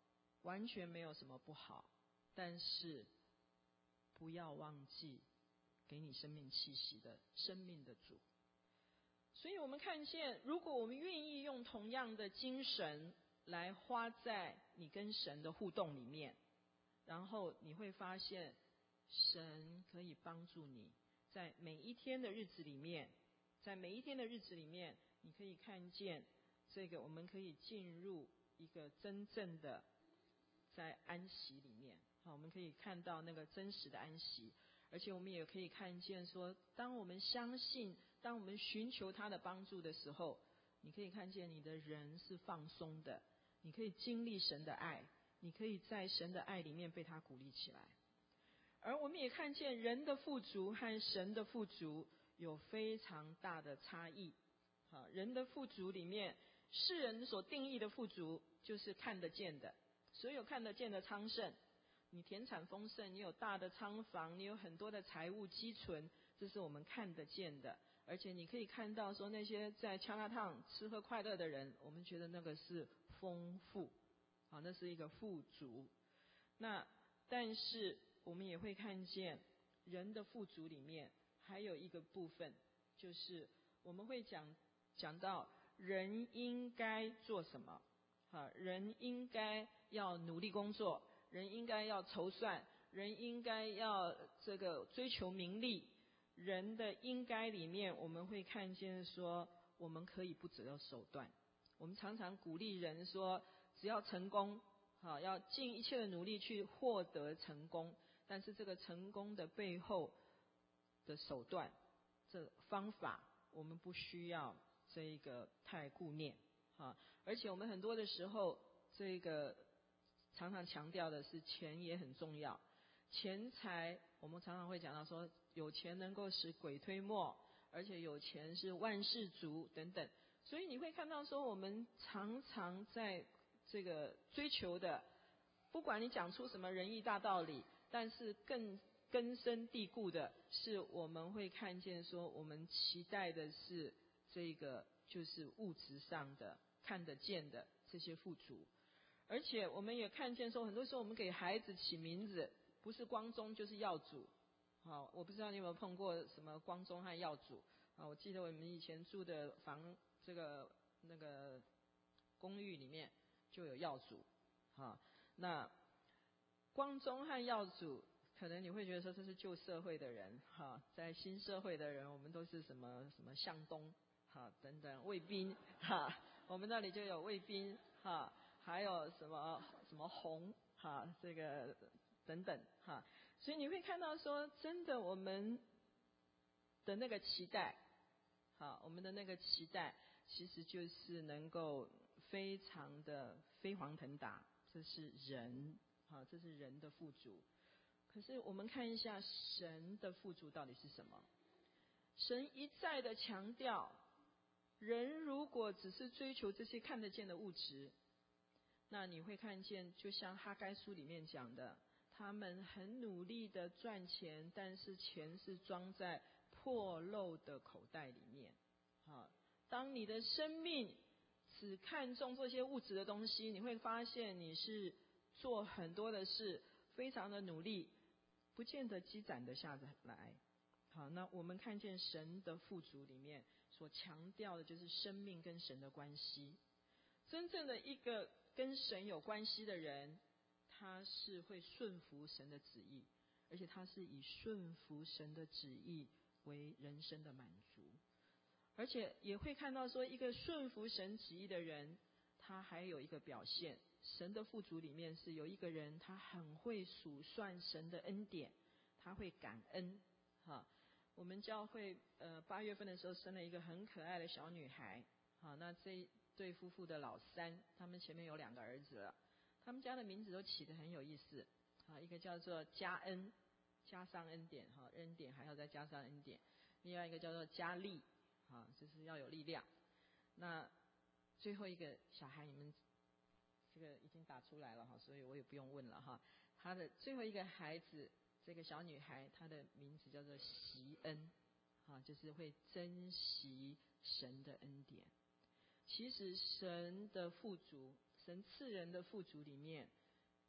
完全没有什么不好，但是不要忘记给你生命气息的生命的主。所以我们看见，如果我们愿意用同样的精神来花在你跟神的互动里面，然后你会发现神可以帮助你在每一天的日子里面，在每一天的日子里面，你可以看见这个，我们可以进入一个真正的在安息里面。好，我们可以看到那个真实的安息，而且我们也可以看见说，当我们相信，当我们寻求他的帮助的时候，你可以看见你的人是放松的，你可以经历神的爱，你可以在神的爱里面被他鼓励起来。而我们也看见人的富足和神的富足有非常大的差异。好，人的富足里面，世人所定义的富足就是看得见的，所有看得见的昌盛，你田产丰盛，你有大的仓房，你有很多的财物积存，这是我们看得见的。而且你可以看到说，那些在恰拉烫吃喝快乐的人，我们觉得那个是丰富，好，那是一个富足。那但是我们也会看见人的富足里面还有一个部分，就是我们会讲讲到人应该做什么。好，人应该要努力工作，人应该要筹算，人应该要这个追求名利。人的应该里面，我们会看见说，我们可以不择手段。我们常常鼓励人说，只要成功，好，要尽一切的努力去获得成功。但是这个成功的背后的手段，这方法，我们不需要这个太顾念。好，而且我们很多的时候，这个常常强调的是钱也很重要。钱财，我们常常会讲到说，有钱能够使鬼推磨，而且有钱是万事足等等。所以你会看到说，我们常常在这个追求的，不管你讲出什么仁义大道理，但是更根深蒂固的是，我们会看见说，我们期待的是这个就是物质上的看得见的这些富足。而且我们也看见说，很多时候我们给孩子起名字，不是光宗就是耀祖。好，我不知道你有没有碰过什么光宗和耀祖啊？我记得我们以前住的房，这个那个公寓里面就有耀祖。好，那光宗和耀祖，可能你会觉得说这是旧社会的人，哈，在新社会的人，我们都是什么什么向东，哈，等等卫兵，哈，我们那里就有卫兵，哈，还有什么什么红，哈，这个等等，哈，所以你会看到说，真的我们的那个期待，好，我们的那个期待，其实就是能够非常的飞黄腾达，这是人，好，这是人的富足。可是我们看一下神的富足到底是什么？神一再的强调，人如果只是追求这些看得见的物质，那你会看见，就像哈该书里面讲的，他们很努力的赚钱，但是钱是装在破漏的口袋里面。好，当你的生命只看重这些物质的东西，你会发现你是做很多的事，非常的努力，不见得积攒得下来。好，那我们看见神的富足里面所强调的就是生命跟神的关系。真正的一个跟神有关系的人，他是会顺服神的旨意，而且他是以顺服神的旨意为人生的满足。而且也会看到说，一个顺服神旨意的人，他还有一个表现，神的富足里面是有一个人，他很会数算神的恩典，他会感恩。哈，我们教会呃八月份的时候生了一个很可爱的小女孩。好，那这对夫妇的老三，他们前面有两个儿子了，他们家的名字都起得很有意思。好，一个叫做加恩，加上恩典，哈，恩典还要再加上恩典。另外一个叫做加力，好，就是要有力量。那最后一个小孩，你们这个已经打出来了哈，所以我也不用问了哈。他的最后一个孩子，这个小女孩，她的名字叫做惜恩，哈，就是会珍惜神的恩典。其实神的富足，神赐人的富足里面，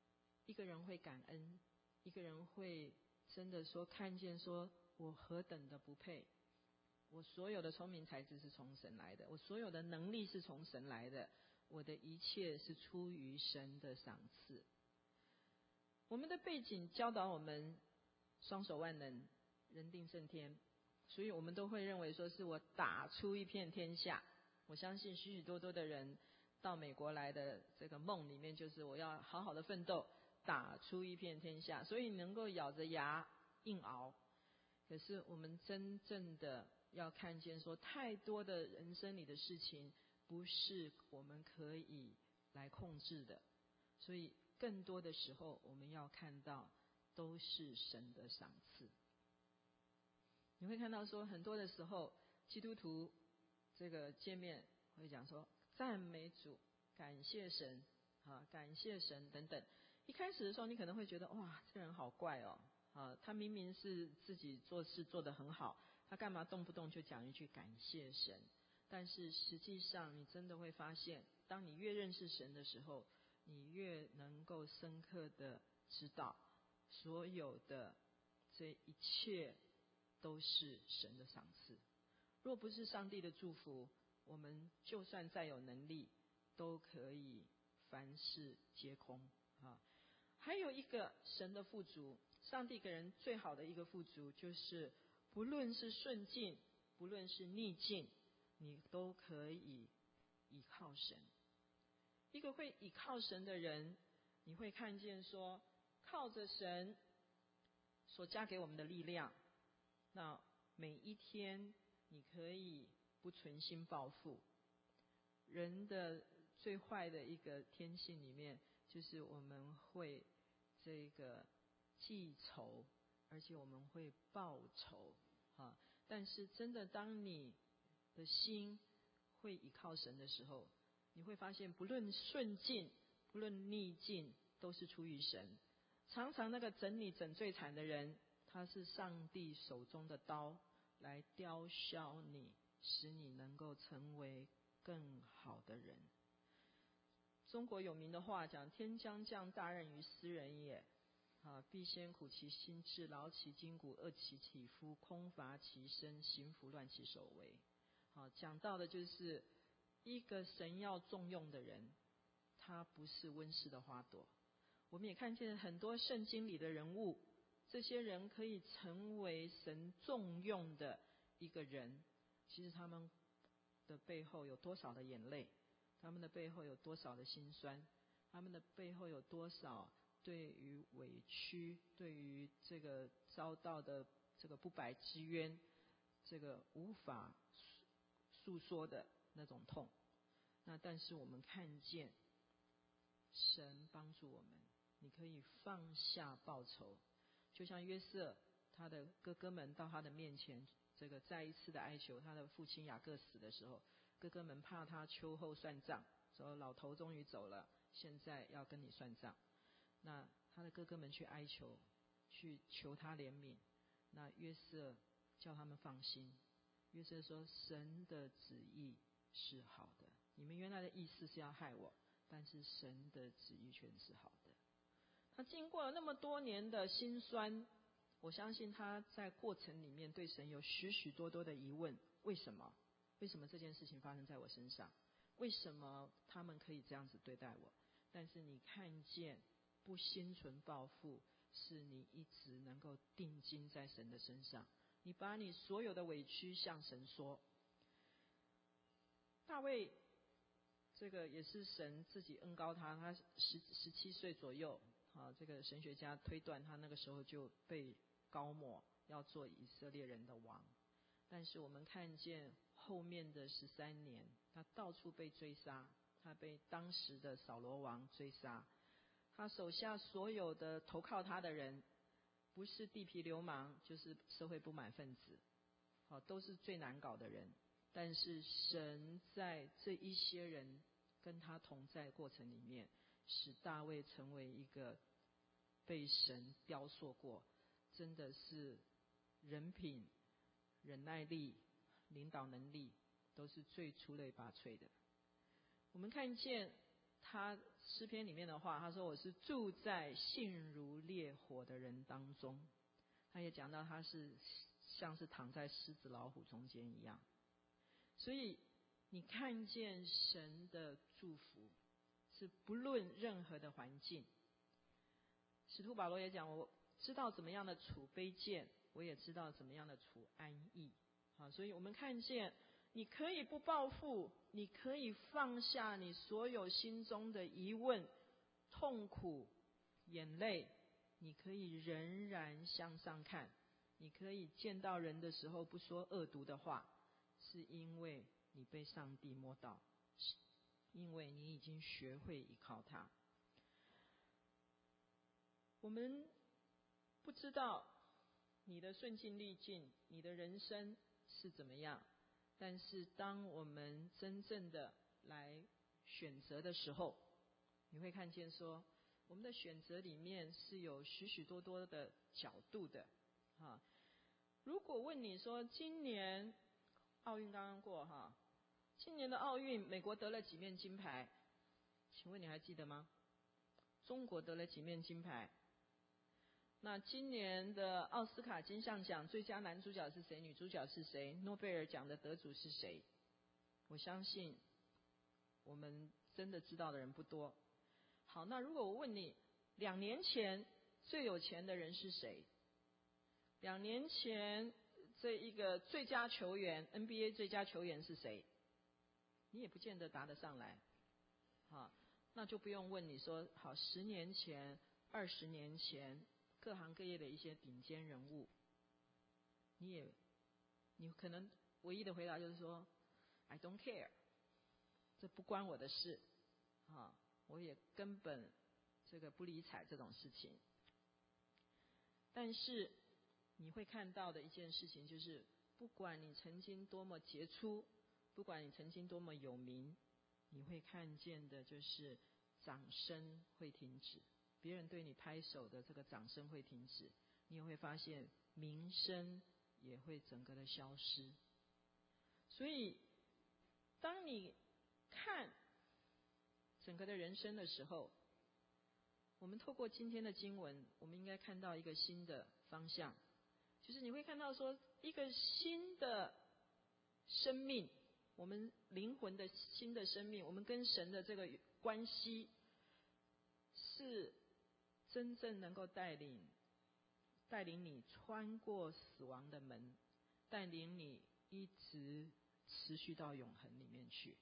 一个人会感恩，一个人会真的说看见说我何等的不配，我所有的聪明才智是从神来的，我所有的能力是从神来的，我的一切是出于神的赏赐。我们的背景教导我们双手万能，人定胜天，所以我们都会认为说是我打出一片天下。我相信许许多多的人到美国来的这个梦里面，就是我要好好的奋斗，打出一片天下，所以能够咬着牙硬熬。可是我们真正的要看见说，太多的人生里的事情不是我们可以来控制的，所以更多的时候我们要看到都是神的赏赐。你会看到说很多的时候基督徒这个见面会讲说赞美主，感谢神啊，感谢神等等。一开始的时候你可能会觉得哇，这个人好怪哦啊，他明明是自己做事做得很好，他干嘛动不动就讲一句感谢神？但是实际上你真的会发现，当你越认识神的时候，你越能够深刻的知道所有的这一切都是神的赏赐。若不是上帝的祝福，我们就算再有能力都可以凡事皆空啊。还有一个神的富足，上帝给人最好的一个富足，就是不论是顺境不论是逆境，你都可以倚靠神。一个会倚靠神的人，你会看见说靠着神所加给我们的力量，那每一天你可以不存心报复。人的最坏的一个天性里面，就是我们会这个记仇，而且我们会报仇啊。但是真的当你的心会倚靠神的时候，你会发现不论顺境不论逆境都是出于神。常常那个整你整最惨的人，他是上帝手中的刀来雕削你，使你能够成为更好的人。中国有名的话讲，天将降大任于斯人也啊，必先苦其心志，劳其筋骨，饿其体肤，空乏其身，行拂乱其所为。好，讲到的就是一个神要重用的人，他不是温室的花朵。我们也看见很多圣经里的人物，这些人可以成为神重用的一个人，其实他们的背后有多少的眼泪，他们的背后有多少的辛酸，他们的背后有多少对于委屈，对于这个遭到的这个不白之冤，这个无法诉说的那种痛。那但是我们看见神帮助我们，你可以放下报仇。就像约瑟他的哥哥们到他的面前，这个再一次的哀求他的父亲雅各死的时候，哥哥们怕他秋后算账，说老头终于走了，现在要跟你算账。那他的哥哥们去哀求，去求他怜悯，那约瑟叫他们放心。约瑟说神的旨意是好的，你们原来的意思是要害我，但是神的旨意全是好的。他经过了那么多年的辛酸，我相信他在过程里面对神有许许多多的疑问，为什么？为什么这件事情发生在我身上？为什么他们可以这样子对待我？但是你看见不心存报复，是你一直能够定睛在神的身上，你把你所有的委屈向神说。大卫这个也是神自己恩膏他，他十十七岁左右啊，这个神学家推断他那个时候就被膏抹要做以色列人的王。但是我们看见后面的十三年，他到处被追杀，他被当时的扫罗王追杀，他手下所有的投靠他的人，不是地痞流氓就是社会不满分子，好，都是最难搞的人。但是神在这一些人跟他同在过程里面，使大卫成为一个被神雕塑过，真的是人品、忍耐力、领导能力都是最出类拔萃的。我们看见他诗篇里面的话，他说我是住在性如烈火的人当中。他也讲到他是像是躺在狮子老虎中间一样。所以你看见神的祝福是不论任何的环境。使徒保罗也讲，我知道怎么样的处卑贱，我也知道怎么样的处安逸。好，所以我们看见你可以不报复，你可以放下你所有心中的疑问、痛苦、眼泪，你可以仍然向上看，你可以见到人的时候不说恶毒的话，是因为你被上帝摸到，是因为你已经学会依靠他。我们不知道你的顺境逆境，你的人生是怎么样，但是当我们真正的来选择的时候，你会看见说，我们的选择里面是有许许多多的角度的哈。如果问你说，今年奥运刚刚过哈，今年的奥运美国得了几面金牌？请问你还记得吗？中国得了几面金牌？那今年的奥斯卡金像奖最佳男主角是谁？女主角是谁？诺贝尔奖的得主是谁？我相信我们真的知道的人不多。好，那如果我问你，两年前最有钱的人是谁？两年前这一个最佳球员 N B A 最佳球员是谁？你也不见得答得上来。好，那就不用问你说，好，十年前、二十年前各行各业的一些顶尖人物，你也你可能唯一的回答就是说 I don't care， 这不关我的事啊，我也根本这个不理睬这种事情。但是你会看到的一件事情就是，不管你曾经多么杰出，不管你曾经多么有名，你会看见的就是掌声会停止，别人对你拍手的这个掌声会停止，你也会发现名声也会整个的消失。所以当你看整个的人生的时候，我们透过今天的经文，我们应该看到一个新的方向，就是你会看到说，一个新的生命，我们灵魂的新的生命，我们跟神的这个关系是真正能够带领带领你穿过死亡的门，带领你一直持续到永恒里面去。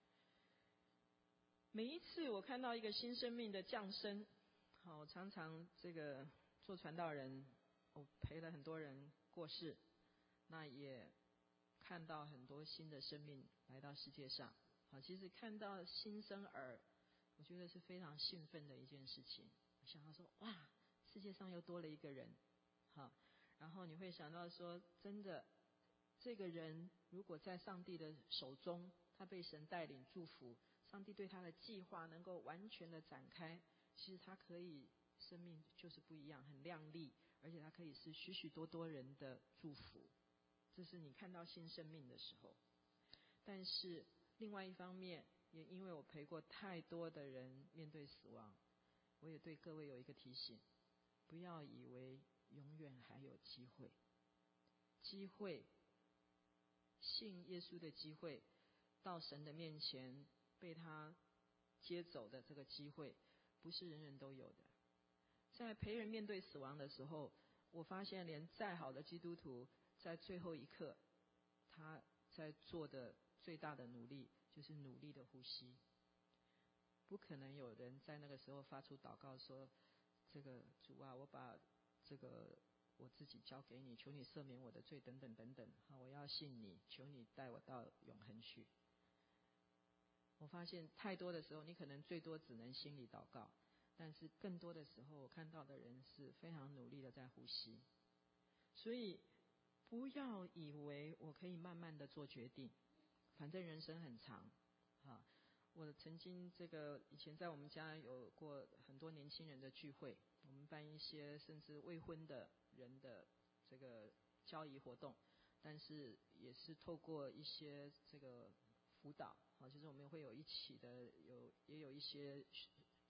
每一次我看到一个新生命的降生，好，我常常这个做传道人，我陪了很多人过世，那也看到很多新的生命来到世界上。好，其实看到新生儿，我觉得是非常兴奋的一件事情。我想到说，哇，世界上又多了一个人，好，然后你会想到说，真的，这个人如果在上帝的手中，他被神带领祝福，上帝对他的计划能够完全的展开，其实他可以生命就是不一样，很亮丽，而且他可以是许许多多人的祝福。这是你看到新生命的时候。但是另外一方面，也因为我陪过太多的人面对死亡，我也对各位有一个提醒，不要以为永远还有机会。机会，信耶稣的机会，到神的面前被他接走的这个机会，不是人人都有的。在陪人面对死亡的时候，我发现连再好的基督徒，在最后一刻，他在做的最大的努力就是努力的呼吸。不可能有人在那个时候发出祷告说，这个主啊，我把这个我自己交给你，求你赦免我的罪等等等等，好，我要信你，求你带我到永恒去。我发现太多的时候，你可能最多只能心里祷告，但是更多的时候，我看到的人是非常努力的在呼吸。所以不要以为我可以慢慢的做决定，反正人生很长啊。我曾经这个以前在我们家有过很多年轻人的聚会，我们办一些甚至未婚的人的这个交谊活动，但是也是透过一些这个辅导，好，就是我们会有一起的有也有一些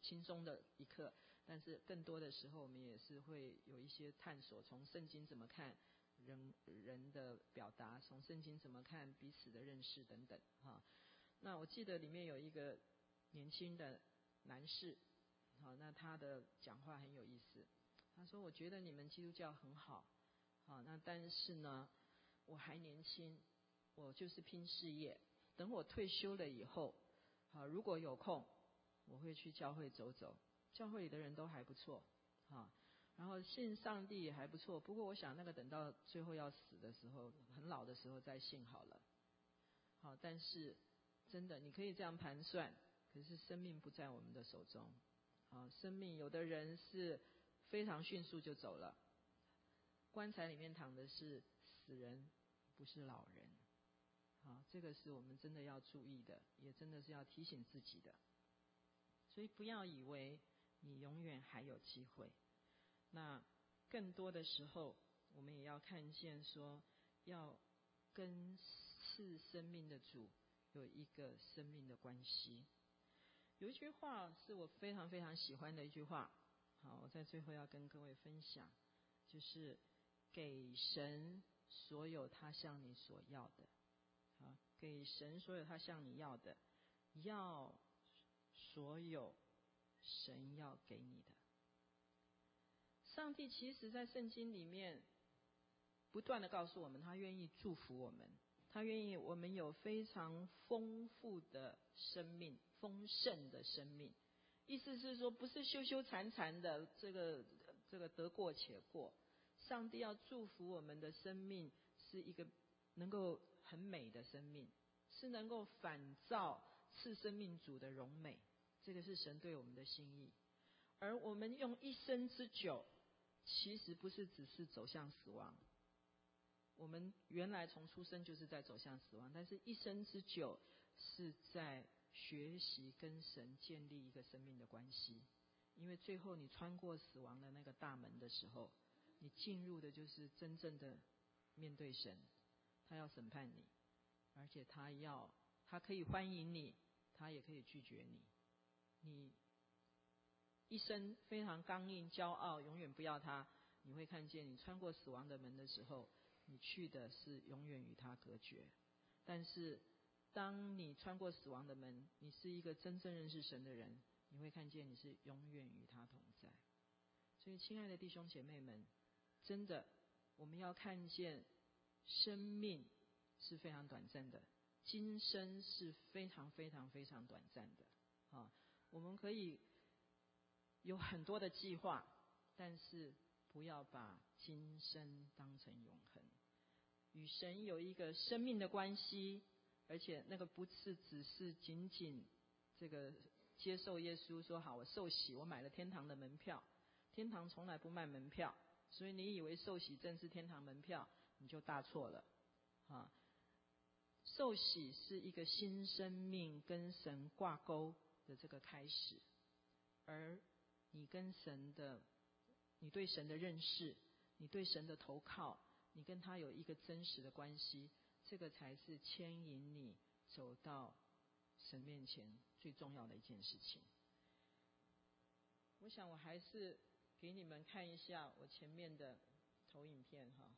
轻松的一刻，但是更多的时候我们也是会有一些探索，从圣经怎么看人人的表达，从圣经怎么看彼此的认识等等哈。那我记得里面有一个年轻的男士，好，那他的讲话很有意思。他说：“我觉得你们基督教很好，好，那但是呢，我还年轻，我就是拼事业。等我退休了以后，好，如果有空，我会去教会走走。教会里的人都还不错，好，然后信上帝也还不错。不过我想那个等到最后要死的时候，很老的时候再信好了。好，但是真的，你可以这样盘算，可是生命不在我们的手中。好，生命有的人是非常迅速就走了，棺材里面躺的是死人，不是老人。好，这个是我们真的要注意的，也真的是要提醒自己的。所以不要以为你永远还有机会。那更多的时候，我们也要看见说，要跟赐生命的主有一个生命的关系。有一句话是我非常非常喜欢的一句话，好，我在最后要跟各位分享，就是给神所有他向你所要的。好，给神所有他向你要的，要所有神要给你的。上帝其实在圣经里面不断的告诉我们，他愿意祝福我们，他愿意我们有非常丰富的生命，丰盛的生命。意思是说，不是羞羞残残的这个这个得过且过。上帝要祝福我们的生命是一个能够很美的生命，是能够反照赐生命主的荣美，这个是神对我们的心意。而我们用一生之久，其实不是只是走向死亡，我们原来从出生就是在走向死亡，但是一生之久是在学习跟神建立一个生命的关系。因为最后你穿过死亡的那个大门的时候，你进入的就是真正的面对神，他要审判你，而且他要他可以欢迎你，他也可以拒绝你。你一生非常刚硬骄傲，永远不要他，你会看见你穿过死亡的门的时候，你去的是永远与他隔绝。但是当你穿过死亡的门，你是一个真正认识神的人，你会看见你是永远与他同在。所以亲爱的弟兄姐妹们，真的我们要看见生命是非常短暂的，今生是非常非常非常短暂的啊！我们可以有很多的计划，但是不要把今生当成永恒。与神有一个生命的关系，而且那个不是只是仅仅这个接受耶稣说好我受洗，我买了天堂的门票，天堂从来不卖门票，所以你以为受洗正是天堂门票，你就大错了啊！受洗是一个新生命跟神挂钩的这个开始，而你跟神的，你对神的认识，你对神的投靠，你跟他有一个真实的关系，这个才是牵引你走到神面前最重要的一件事情。我想我还是给你们看一下我前面的投影片哈。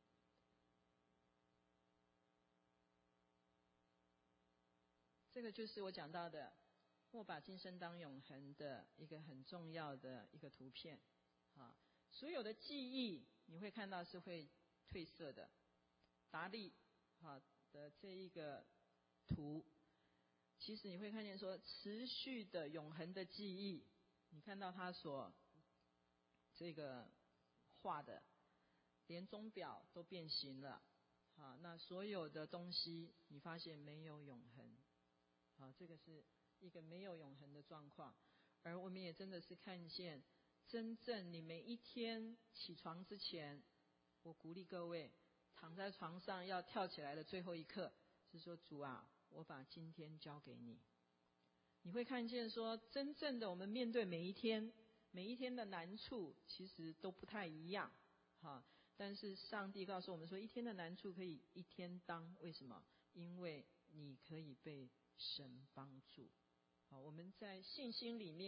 这个就是我讲到的莫把今生当永恒的一个很重要的一个图片啊。所有的记忆你会看到是会褪色的。达利啊的这一个图，其实你会看见说持续的永恒的记忆，你看到他所这个画的，连钟表都变形了啊。那所有的东西你发现没有永恒。好，这个是一个没有永恒的状况，而我们也真的是看见，真正你每一天起床之前，我鼓励各位躺在床上要跳起来的最后一刻，是说主啊，我把今天交给你。你会看见说，真正的我们面对每一天，每一天的难处其实都不太一样，哈。但是上帝告诉我们说，一天的难处可以一天当，为什么？因为你可以被神帮助。好，我们在信心里面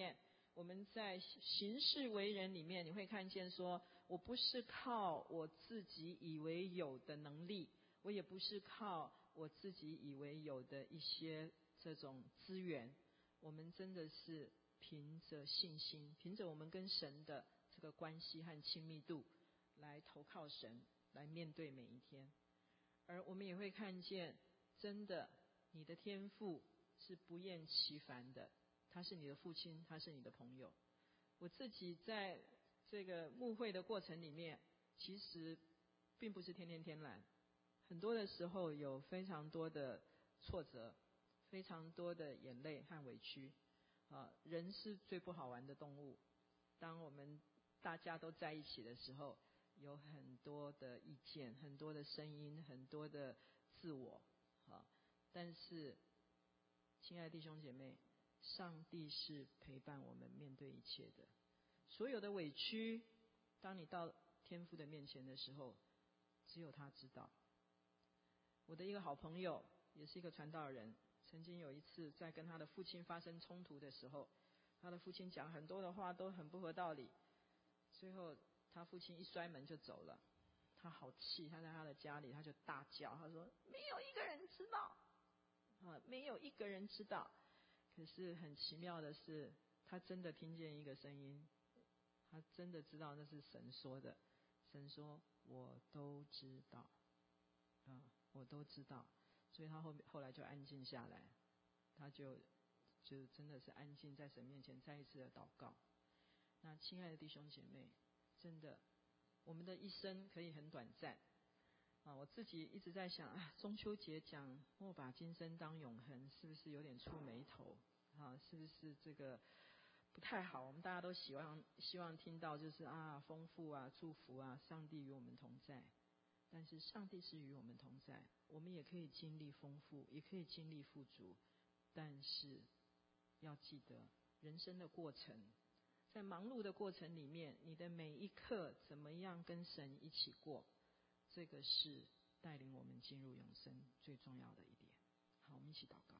我们在行事为人里面，你会看见说，我不是靠我自己以为有的能力，我也不是靠我自己以为有的一些这种资源，我们真的是凭着信心，凭着我们跟神的这个关系和亲密度来投靠神，来面对每一天。而我们也会看见，真的你的天父是不厌其烦的，他是你的父亲，他是你的朋友。我自己在这个牧会的过程里面，其实并不是天天天蓝，很多的时候有非常多的挫折，非常多的眼泪和委屈啊。人是最不好玩的动物，当我们大家都在一起的时候，有很多的意见，很多的声音，很多的自我啊。但是亲爱的弟兄姐妹，上帝是陪伴我们面对一切的。所有的委屈，当你到天父的面前的时候，只有他知道。我的一个好朋友，也是一个传道人，曾经有一次在跟他的父亲发生冲突的时候，他的父亲讲很多的话都很不合道理，最后他父亲一摔门就走了。他好气，他在他的家里他就大叫，他说没有一个人知道啊，没有一个人知道。可是很奇妙的是，他真的听见一个声音，他真的知道那是神说的。神说我都知道啊，我都知道。所以他后后来就安静下来，他就就真的是安静在神面前再一次的祷告。那亲爱的弟兄姐妹，真的我们的一生可以很短暂啊！我自己一直在想，啊，中秋节讲莫把今生当永恒，是不是有点触眉头啊？是不是这个不太好？我们大家都希望希望听到就是啊，丰富啊，祝福啊，上帝与我们同在。但是上帝是与我们同在，我们也可以经历丰富，也可以经历富足。但是要记得，人生的过程，在忙碌的过程里面，你的每一刻怎么样跟神一起过，这个是带领我们进入永生最重要的一点。好，我们一起祷告。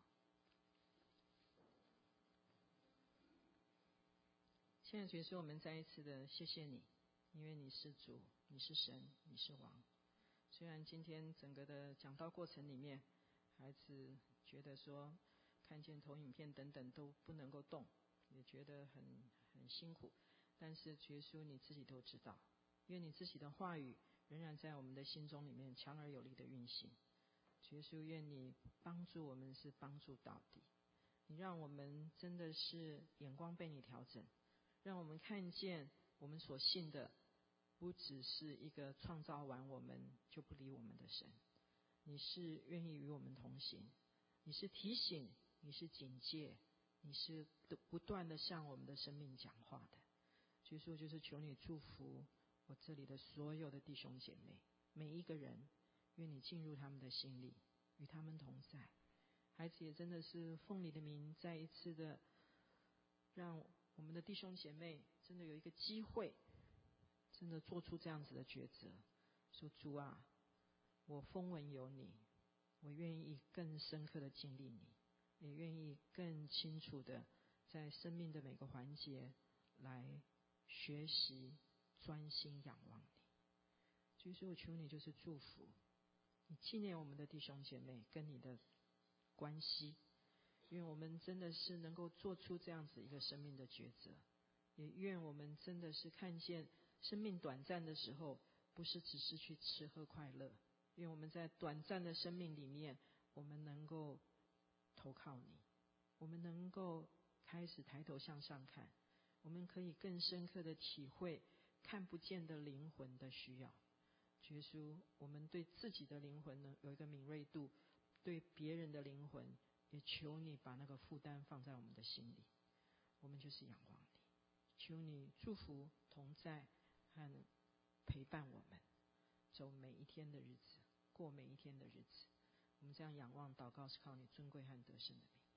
现在主耶稣，我们再一次的谢谢你，因为你是主，你是神，你是王。虽然今天整个的讲道过程里面，孩子觉得说看见投影片等等都不能够动，也觉得很很辛苦，但是主耶稣你自己都知道，因为你自己的话语仍然在我们的心中里面强而有力的运行。主耶稣，愿你帮助我们是帮助到底，你让我们真的是眼光被你调整，让我们看见我们所信的不只是一个创造完我们就不理我们的神，你是愿意与我们同行，你是提醒，你是警戒，你是不断的向我们的生命讲话的。所以说就是求你祝福我这里的所有的弟兄姐妹，每一个人，愿你进入他们的心里，与他们同在。孩子也真的是奉你的名再一次的让我们的弟兄姐妹真的有一个机会，真的做出这样子的抉择，说主啊，我风闻有你，我愿意更深刻的经历你，也愿意更清楚的在生命的每个环节来学习专心仰望你。所以说我求你就是祝福你，纪念我们的弟兄姐妹跟你的关系，因为我们真的是能够做出这样子一个生命的抉择，也愿我们真的是看见生命短暂的时候，不是只是去吃喝快乐，因为我们在短暂的生命里面，我们能够投靠你，我们能够开始抬头向上看，我们可以更深刻的体会看不见的灵魂的需要。耶稣，我们对自己的灵魂呢有一个敏锐度，对别人的灵魂也求你把那个负担放在我们的心里，我们就是仰望你，求你祝福同在和陪伴我们走每一天的日子，过每一天的日子。我们这样仰望祷告，是靠你尊贵和得胜的名。